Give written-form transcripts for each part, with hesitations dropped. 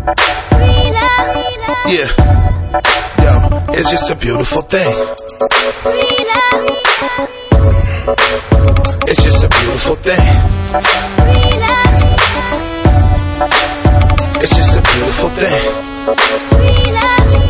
Yeah, yo, it's just a beautiful thing. It's just a beautiful thing. It's just a beautiful thing.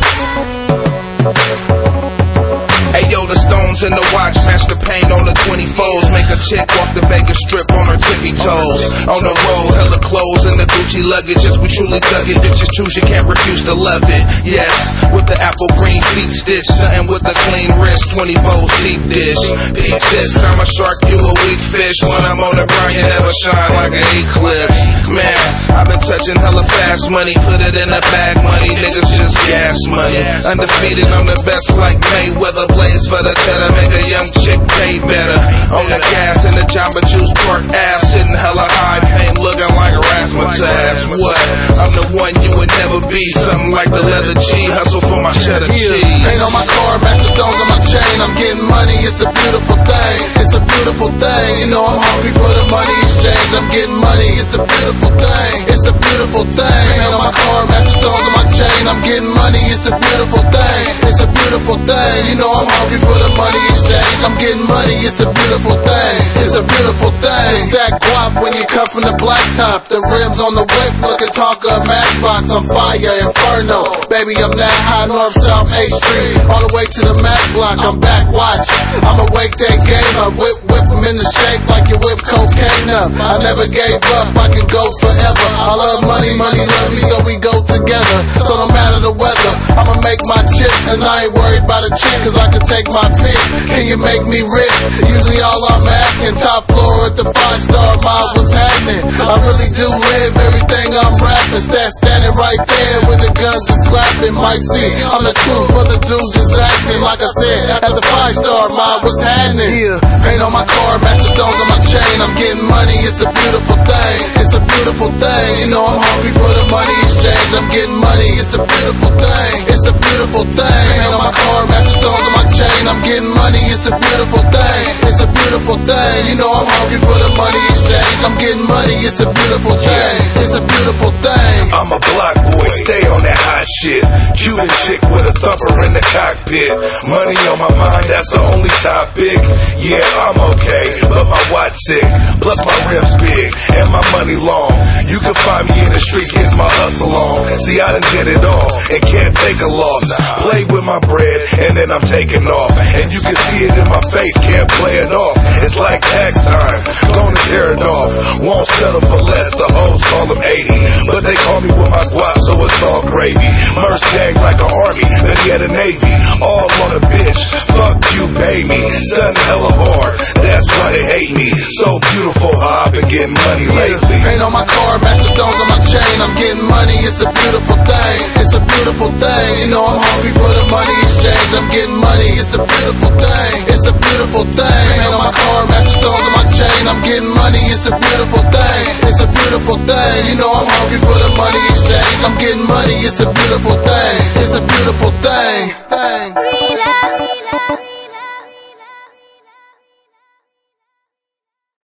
Hey yo, the stones in the watch match the paint on the 24s. Make a chick walk the Vegas Strip on her tippy toes. On the road, hella clothes and the Gucci luggage. As we truly dug it, bitches choose, you can't refuse to love it. Yes, with the apple green seat stitch, something with a clean wrist, 24's deep dish. Peep this, I'm a shark, you a weak fish. When I'm on the ground, you never shine like an eclipse. Man, I've been touching hella fast money, put it in the bag money. Niggas just gas money. Undefeated, I'm the best like Mayweather. Blaze for the cheddar, make a young chick pay better. On the gas in the Jamba Juice Park ass, sitting hella high, paint looking like Rasmussen. What? I'm the one you would never be. Something like the leather G, hustle for my cheddar cheese. Ain't on my car, match the stones on my chain. I'm getting money, it's a beautiful thing. It's a beautiful thing. You know I'm hungry for the money exchange. I'm getting money, it's a beautiful thing. It's a beautiful thing. Ain't on my car, match the stones on my chain. I'm getting money, it's a beautiful thing. It's a beautiful thing. You know I'm hungry for the money exchange. I'm getting money, it's a beautiful thing. It's a beautiful thing. Stack guap when you cut from the blacktop. The rims on the whip looking Tonka Matchbox. I'm fire, inferno. Baby, I'm that high, north, south, 8th Street. All the way to the Mac block. I'm back, watch. I'ma wake that game up. Whip them in the shape like you whip cocaine up. I never gave up, I can go forever. I love money, money love me, so we go together. So no matter the weather, I'ma make my chips. And I ain't worried about a chick, cause I can take my pick. Can you make me rich? Usually all I'm asking, top floor at the 5-star mile, what's happening? I really do live everything I'm rapping. Standing right there with the guns and slapping. Mike C, I'm the truth for the dudes just acting. Like I said, at the 5-star mile, what's happening? Yeah, ain't on my car, match the stones on my chain. I'm getting money, it's a beautiful thing. It's a beautiful thing. You know I'm hungry for the money exchange. I'm getting money, it's a beautiful thing. It's a beautiful thing. Ain't on my car, match the stones on my chain. I'm getting money, it's a beautiful thing. It's a beautiful thing. You know I'm hungry for the money exchange. I'm getting money, it's a beautiful thing. It's a beautiful thing. I'm a block boy, stay on that hot shit. Cuban chick with a thumper in the cockpit. Money on my mind, that's the only topic. Yeah, I'm okay, but my watch sick. Plus my rims big, and my money long. You can find me in the streets, gets my hustle on. See, I done did it all, and can't take a loss. Play with my bread, and then I'm taking off. And you can see it in my face, can't play it off. It's like tax time, gonna tear it off. Won't settle for less, the hoes call them 80. But they call me with my guap, so it's all gravy. Merce gang like an army, then he had a navy. All on a bitch, fuck you, pay me. Stunning hella hard, that's why they hate me. So beautiful how I've been getting money lately. Ain't on my car, match the stones on my chain. I'm getting money, it's a beautiful thing. It's a beautiful thing. You know I'm hungry for the money exchange. I'm getting money, it's a beautiful thing. It's a beautiful thing. Ain't on my car, match the stones on my chain. I'm getting money, it's a beautiful thing. It's a beautiful thing. You know I'm hungry for the money exchange. I'm getting money, it's a beautiful thing. It's a beautiful thing.